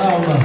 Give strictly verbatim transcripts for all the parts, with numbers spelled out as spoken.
Allah.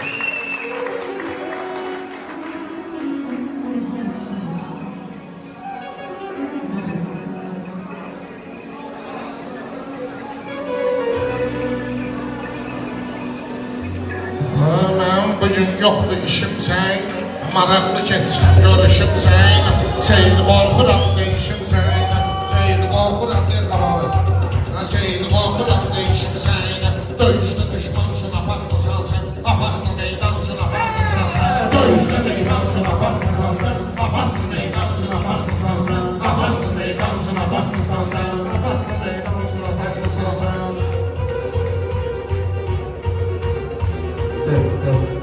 Bugün yoktu işim sen, maraqlı keçsin görüşüm sen, Seyid qorxuram deyişim sen, Seyid qorxuram tez qabalı, Seyid qorxuram deyişim sen, Döyüşdə düşmansın apaslısan sen, Apaslı meydansın apaslısan sen, Döyüşdə düşmansın apaslısan sen, Apaslı meydansın apaslısan sen, Apaslı meydansın apaslısan sen, Apaslı meydansın apaslısan sen. Evet, evet.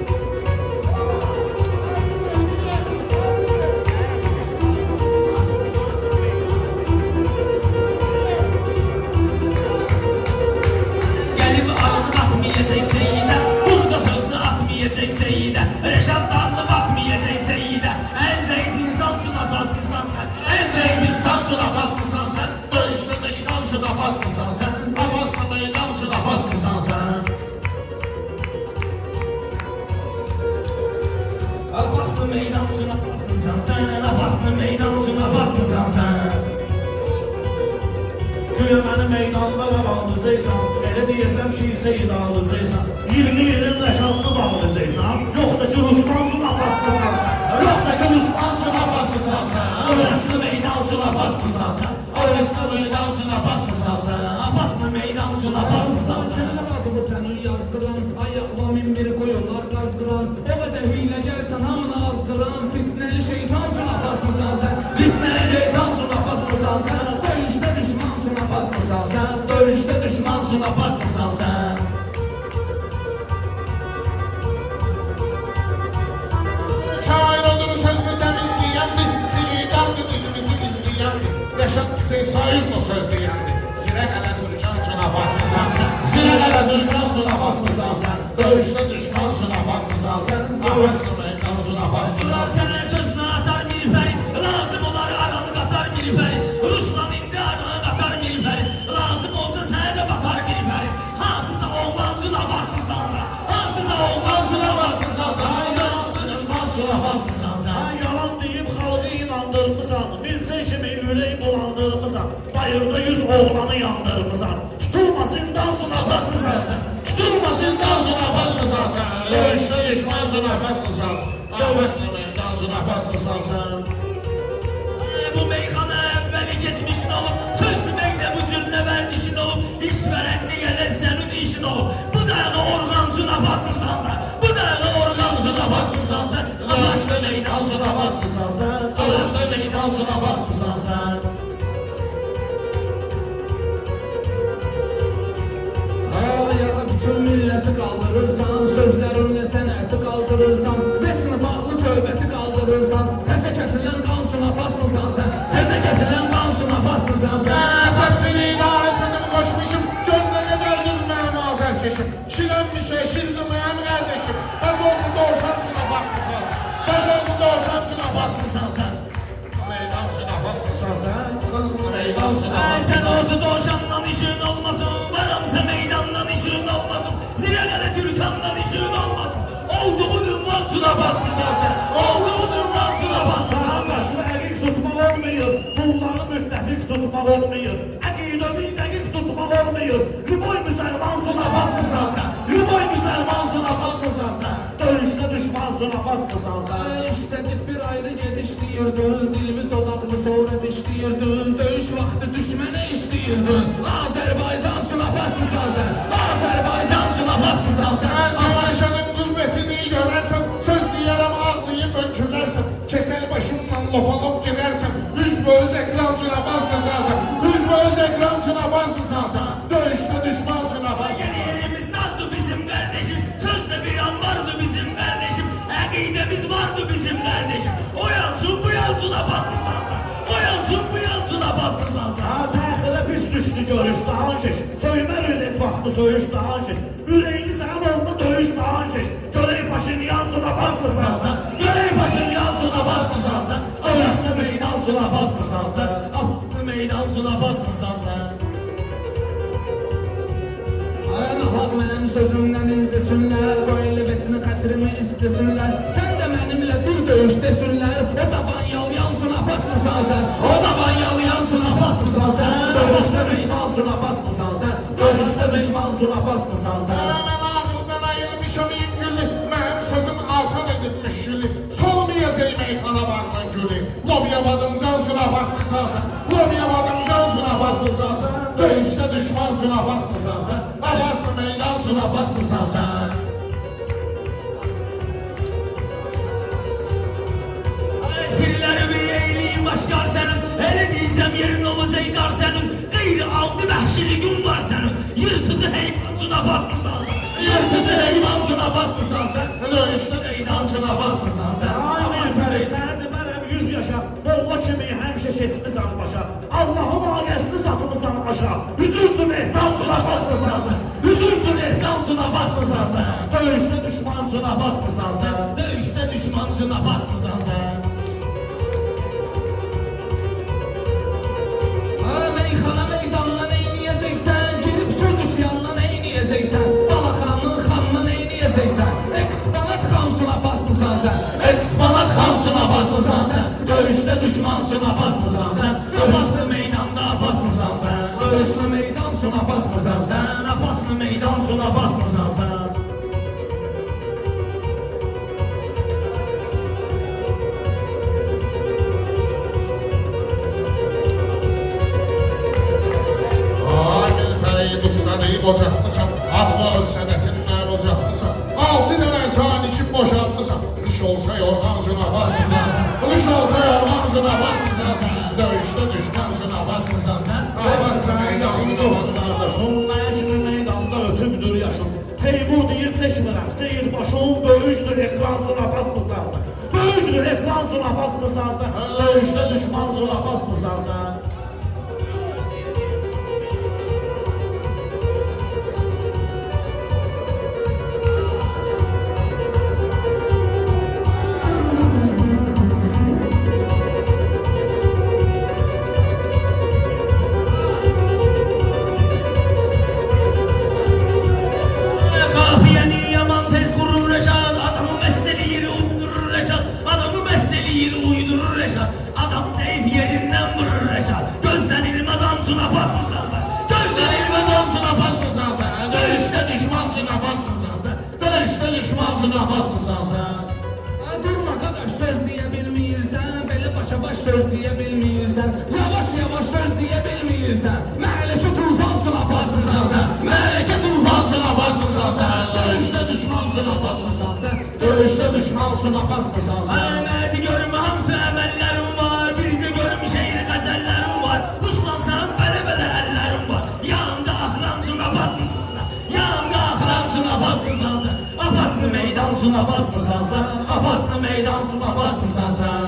Reşat Dallı bakmayacak Seyide. En zeyt insansın asaslısın sen. En zeyt insansın apaslısın sen. Dövüşte düşmansın apaslısın sen. Apaslı meydansın apaslısın sen. Apaslı meydansın apaslısın sen. Apaslı meydansın apaslısın sen. Güya məni meydanda qabalacaqsan, elə deyəsəm ki, Seyid alacaqsan, iyirmi ilin rəşadlı bağlayacaqsan, yoxsa ki, Rusmansın apaslısan sen, Yoxsa ki, Rusmansın apaslısan sen, Apaslı meydansın apaslısan sen, Apaslı meydansın apaslısan sen, Apaslı meydansın apaslısan sen. Adımı səni yazdıran, ayaqla min bir qoyunlar qazdıran, o qədər hiylə gəlsən hamını azdıran, fitnəli şeytansın apaslısan sen, Fitnəli şeytansın apaslısan sen, döyüşdə düşmansın apaslısan sen, Döyüşdə düşmansın apaslısan sen. Şair olur sözünü temizleyendi, Xilidardı dilimizi izleyendi, Reşat Seysayiz mı sözleyendi, Zirə qələ Türkansın apaslısan sen, Zirə qələ Türkansın apaslısan sen, Döyüşdə düşmansın apaslısan sen, Apaslı meydansın apaslısan sen. Sənə sözünə atar bir fəri, lazım olar aranı qatar bir fəri, Ruslan indi aranı qatar bir fəri, lazım olsa sənə də batar bir fəri, hansısa oğlansın apaslısan sen, hansısa oğlansın apaslısan sen, Döyüşdə düşmansın apaslısan sen. Sən yalan deyib xalqı inandırmısan, bilsən kimi ürək bulandırmısan, bayırda yüz oğlanı yandırmısan, tutulmasın dansın apaslısan sen, Tutulmasın dansın apaslısan sen, Döyüşdə düşmansın apaslısan sen, Apaslı meydansın apaslısan sen. Bu meyxana əvvəli keçmişin olub, söz deməklə bu cür nə vərdişin olub, iş vərəqli gələ sənin işin olub, bu dayağı orqansın apaslısan sen, bu dayağı orqansın apaslısan sen, Apaslı meydansın apaslısan sen, Apaslı meydansın apaslısan sen. ayağa bütün milləti qaldırırsan, sözlərinlə sənəti qaldırırsan, vətnə bağlı söhbəti qaldırırsan, təzə kəsilən qansın apaslısan sen, Təzə kəsilən qansın apaslısan sen. Təsvini idarəsini koşmuşum, gönlüne verdim mənim azərkeşim, Şilenmişe şirdimeyen kardeşim, Bezoldu doğuşansın apaslısan sen, Bezoldu doğuşansın apaslısan sen, Meydansın apaslısan sen, Kırmızı meydansın Ay apaslısan sen sen. ordu doğuşandan işin olmasın, Varamsa meydandan işin olmasın, Zirelere Türkan'dan işin olmasın, Olduğun ünvansın apaslısan sen, Olduğun ünvansın apaslısan sen. Qardaşlı əqiq tutmaq olmayır, bunları müttəfiq tutmaq olmayır, əqidəvi dəqiq tutmaq olmayır, Lüboy müsəlmansın apaslısan sen, Lüboy müsəlmansın apaslısan sen, döyüşdə düşmansın apaslısan sen. İşlədib bir ayrı gedişləyirdin, dilimi dodaqlı sonra dişləyirdin, döyüş vaxtı düşmənə işləyirdin, Azərbaycansın apaslısan sen, Azərbaycansın apaslısan sen. Savaşanın qüvvətini görərsən, söz deyərəm ağlayıb önkülərsən, Kesel başımdan lopalop gidersən, Üzböz ekransın apaslısan sen, Üzböz ekransın apaslısan sen, Döyüşdə düşmansın apaslısan sen. Yerimiz nardı bizim kardeşim, sözde bir an vardı bizim kardeşim, Akidemiz vardı bizim kardeşim, O yansın bu yansın apaslısan sen, O yansın bu yansın apaslısan sen. Ha, təxirə pis düşdü görüş daha keş, Söymə rüzet vaxtı soyuş daha keş, Ürəyini sən oldu döyüş daha keş, Görək başın yansın apaslısan sen, Görey başın yansın apaslısan sen, Orası meydansın apaslısan sen, Apaslı meydansın apaslısan sen. Ayağına hak mənim sözümdən incəsinlər, qoyun desinlər. Sən də mənimlə bir döyüş desinlər. O taban yalyansın apaslısan sən. O taban yalyansın apaslısan sən. Dövüşdə düşmansın apaslısan sən. Dövüşdə düşmansın apaslısan sən. Mən ağrıdan ayırmışam gülü, mənim sözüm asan edibmiş gülü. Solmayaz ey Qarabağın gülü. Lobiyamadım cansın apaslısan sən. Lobiyamadım cansın apaslısan sən. Döyüşdə düşmansın apaslısan sən. Apaslı meydansın apaslısan sən. Sirlərimi eyliyim aşkar sənin. Elə deysəm yerin olacaq dar sənin. Qeyri aldı vəhşiliğin var sənin. Yırtıcı heyvancına baslısan sən. Yırtıcı heyvancına baslısan sən. Döyüşdə düşmansın apaslısan sən. Ay Mirfəri, sən demərəm yüz yaşa. Molla kimi həmişə keçmisən başa. Allahın ayəsini satmısan aşağı. Hüzursün ehsansına baslısan sən. Hüzursün ehsansına baslısan sən. Döyüşdə düşmansına baslısan sən. Döyüşdə düşmancına baslısan sən. Meyxana meydanına neyniyəcəksən? Girib söz üsyanına neyniyəcəksən? Balaxanın xanına neyniyəcəksən? Eksponat xamsına baslısan sən. Eksponat xamsına baslısan sən. Döyüşdə düşmancına baslısan sən. Apaslı meydanda baslısan sən. Döyüşlə meydan sona baslısan sən. Sən apaslı meydancına baslısan sən. Ocaqlısan, adlar sənətindən ocaqlısan. Altı dənə can iki boşaltlısan. İş olsa yorğansına baslısan sən. İş olsa yorğansına baslısan sən. Döyüşdə düşmansına baslısan sən. Apaslı meydansına baslısan sən. Qardaşım, məcri meydanda ötübdür yaşım. Teymur deyir seçmirəm, seyir başım. Böyücdür ekransına baslısan sən. Böyücdür ekransına baslısan sən. Döyüşdə düşmansına baslısan sən. Durma qardaş, söz deyə bilmirsən. Belə başa baş söz deyə bilmirsən. Yavaş yavaş söz deyə bilmirsən. Mələkə tufansına baslısan sən. Mələkə tufansına baslısan sən. Döyüşdə düşmansına baslısan sən. Döyüşdə düşmansına baslısan sən. Məhmədi görüm hamısı əməllərim var. Bir də görüm şehir qəzəllərim var. Ruslan sən belə-belə əllərim var. Yanımda axramsına baslısan sən. Yanımda axramsına baslısan sən. Apaslı meydansına baslısan sən. Apaslı meydansına baslısan sən.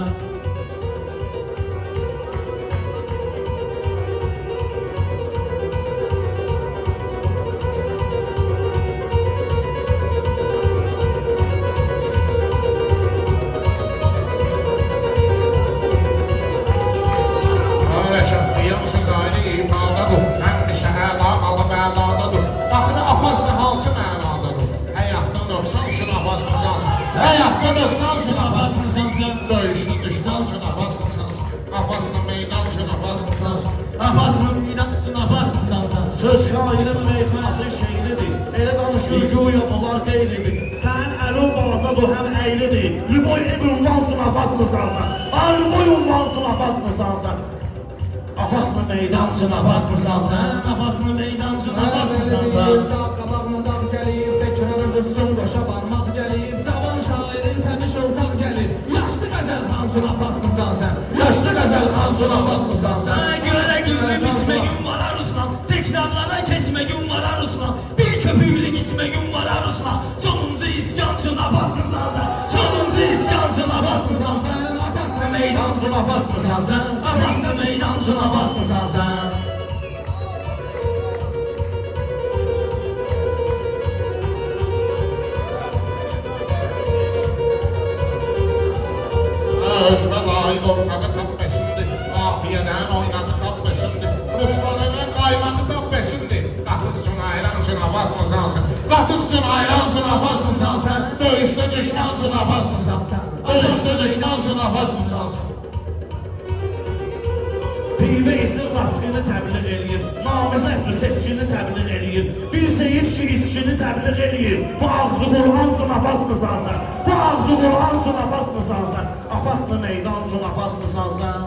Həyatda nöqsansın, apaslısan sən. Döyüşdə düşmansın apaslısan sən. Apaslı meydansın apaslısan sən. Apaslı meydansın, apaslısan sən. Söz şairin meyxanası şeiridir. Elə danışır güya bunlar qeyridir. Sənin əlin balasadır, həm əylidir. Lüboy ünvansın apaslısan sən. Ha, lüboy ünvansın apaslısan sən. Apaslı meydansın apaslısan sən. Apaslı meydansın, apaslısan sən. Qabağına dağ gəlib, təkrarı qızsın, qoşa barmaq gəlib. Cavan şairin təmiş oltaq gəlib. Yaşlı qəzəl xamsın apaslısan sən. Yaşlı qəzəl xamsın apaslısan sən. Göre gibi bisme gün var Aruslan. Tekrarlara kesme gün var Aruslan. Bir köpüklük isme gün var Aruslan. Sonuncu iskansın apaslısan sen. Sonuncu iskansın apaslısan sen. Apaslı meydansın apaslısan sen. Apaslı meydansın apaslısan sen. Özünə layiq oynadı tabbəsindi. Afiyədən oynadı tabbəsindi. Ruslanın qaymağı tabbəsindi. Qatıqsın ayransın apaslısan sen. Qatıqsın ayransın apaslısan sen. Döyüşdə düşmansın meydansın Abbas mısan sen? Döyüşte düşmansın Abbas mısan sen? Pivə isin raskını təbliğ eləyir, namizəddir seçkini təbliğ eləyir, bir seyid ki içkini təbliğ eləyir, bu ağzı Qur'an üçün Abbaslısan sən, bu ağzı Qur'an üçün Abbaslısan sən, Abbaslı meydan üçün Abbaslısan sən.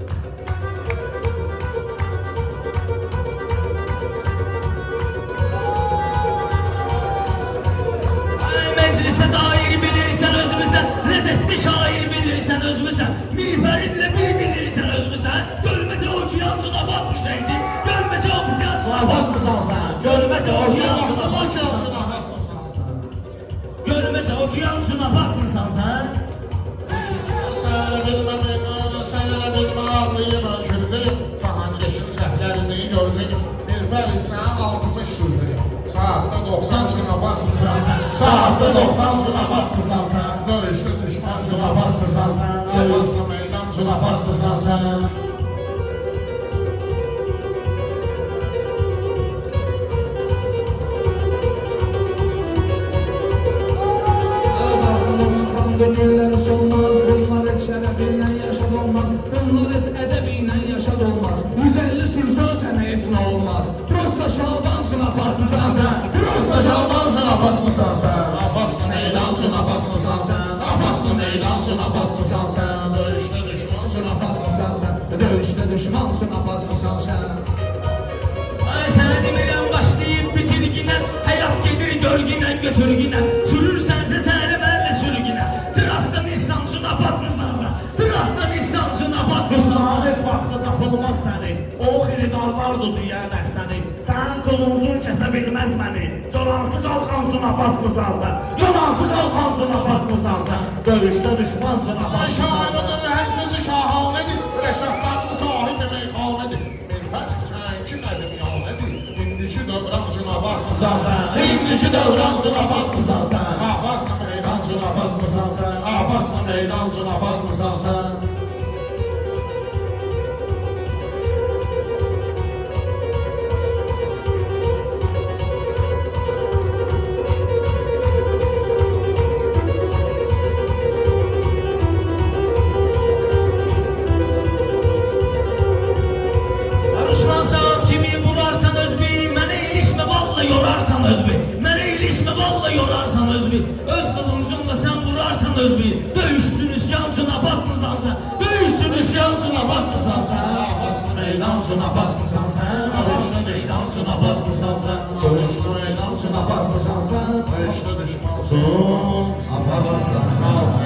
Meclise dair bilirsen özümüzsen, lezzetli şair bilirsen özümüzsen, mirferinle bir bilirsen özümüzsen, gölmesi okyansına basmışaydı, gölmesi okyansına Abbaslısan sən, gölməsə Okiyansın okiyansına. Abbas mısan sen? gölmesi okyansına basmışsan sen. Sənə bilməm, sənə bilməm, ağlayım, önkürzəyim, Cahan yeşil səhvlərini görzəyim, bir fərid sənə altmış sürzəyim. Saatda doksan üçün Abbas mısan sen? Saatda doksan üçün Abbaslısan sən, Döyüşdə düşmansın üçün Abbaslısan sən, Abbasla meydan üçün üçün Abbas Abbaslısan sən. Gönüller solmaz, bunlar hiç şerefiyle yaşad olmaz, bunlar hiç edebiyle yaşad olmaz. yüz elli sürsen sana hiç ne olmaz. Prosta şabansın Abbaslısan sen, prosta şabansın Abbaslısan sen. Abbasla meydan üçün Abbas mısan sen? Abbasla meydan üçün Abbas mısan sen? Döyüşdə düşmansın Abbas mısan sen? Dövüşte düşmansın Abbaslısan sen. Ay sana demirəm başlayıb bitirginə, həyat gedir görginə, götürginə, sürürsənsə səni mənlə sürginə, tirasda nissansın Abbaslısan sen, tirasda nissansın Abbaslısan. Müsaades vaxtı tapılmaz səni, o xiridarlardır deyən əhsəni. Sən qılıncın kəsə bilməz məni, Yonansı qalxancın Abbaslısan sən, Yonansı qalxancın Abbaslısan sən, döyüşdə düşmancın Abbaslısan sən. Şairin hər sözü şahanədir, rəşadlarlı sahibi meyxanədir. Bir fərq sən ki qədim yanədir, indiki dövrən üçün Abbas mısan sen? İndiki dövrən üçün Abbas mısan sen? Abbasla meydan üçün Abbas mısan sen? Abbasla meydan üçün Abbas mısan sen? Ruslan saat kimi vurarsan özbü, mənə ilişmə valla yorarsan özbü, mənə ilişmə valla yorarsan özbü, öz kılıncınla sen vurarsan özbü, döyüştün üsyansın Abbaslısan sen, döyüştün üsyansın Abbaslısan sen. Abbasla meydan üçün Abbas mısan sen? Döyüşdə düşman üçün Abbas mısan sen? Döyüşdə meydan üçün Abbas mısan sen? Döyüşdə düşman üçün Abbas mısan sen?